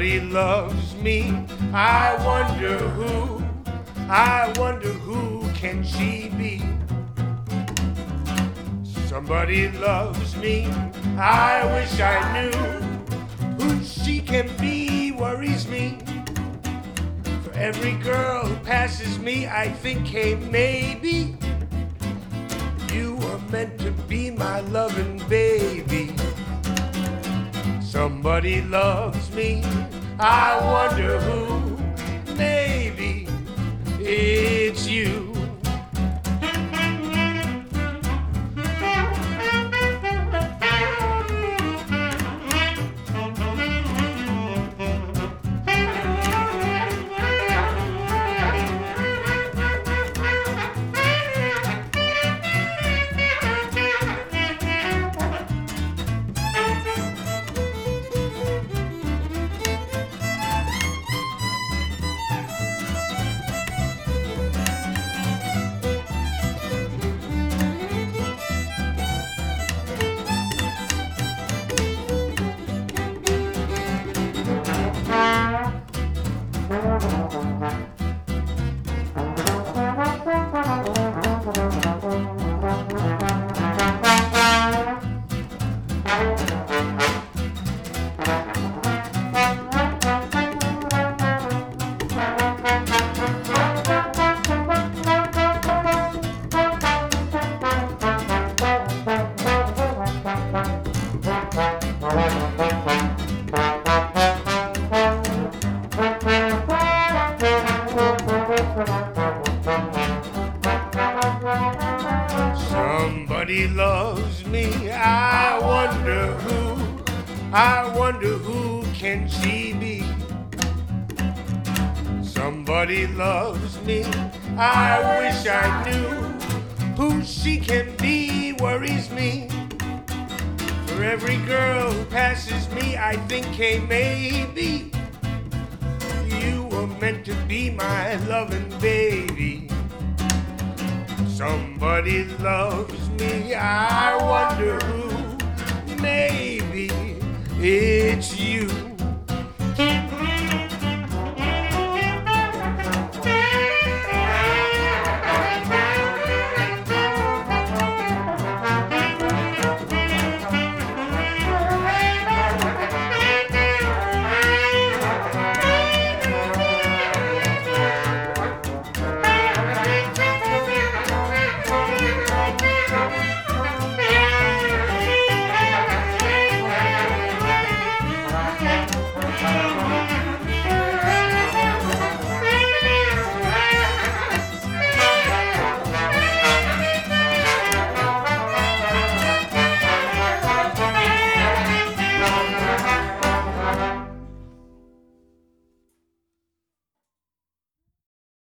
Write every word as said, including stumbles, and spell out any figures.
Somebody loves me, I wonder who, I wonder who can she be? Somebody loves me, I wish I knew who she can be, worries me. For every girl who passes me, I think, hey, maybe you were meant to be my loving baby. Somebody loves me, I wonder who, maybe it's you. Somebody loves me, I wonder who, I wonder who can she be? Somebody loves me, I wish I knew who she can be, worries me. For every girl who passes me, I think, hey, maybe you were meant to be my loving baby. Somebody loves me, I wonder who, maybe it's you.